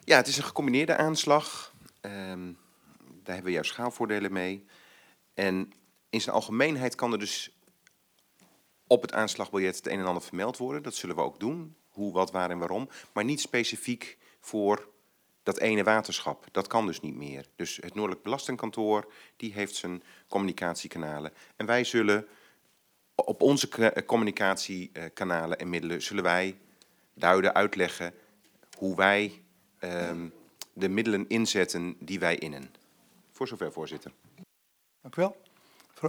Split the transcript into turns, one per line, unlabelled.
Ja, het is een gecombineerde aanslag. Daar hebben we juist schaalvoordelen mee. En in zijn algemeenheid kan er dus op het aanslagbiljet het een en ander vermeld worden. Dat zullen we ook doen. Hoe, wat, waar en waarom. Maar niet specifiek voor dat ene waterschap. Dat kan dus niet meer. Dus het Noordelijk Belastingkantoor die heeft zijn communicatiekanalen. En wij zullen op onze communicatiekanalen en middelen zullen wij duiden, uitleggen hoe wij de middelen inzetten die wij innen. Voor zover, voorzitter.
Dank u wel.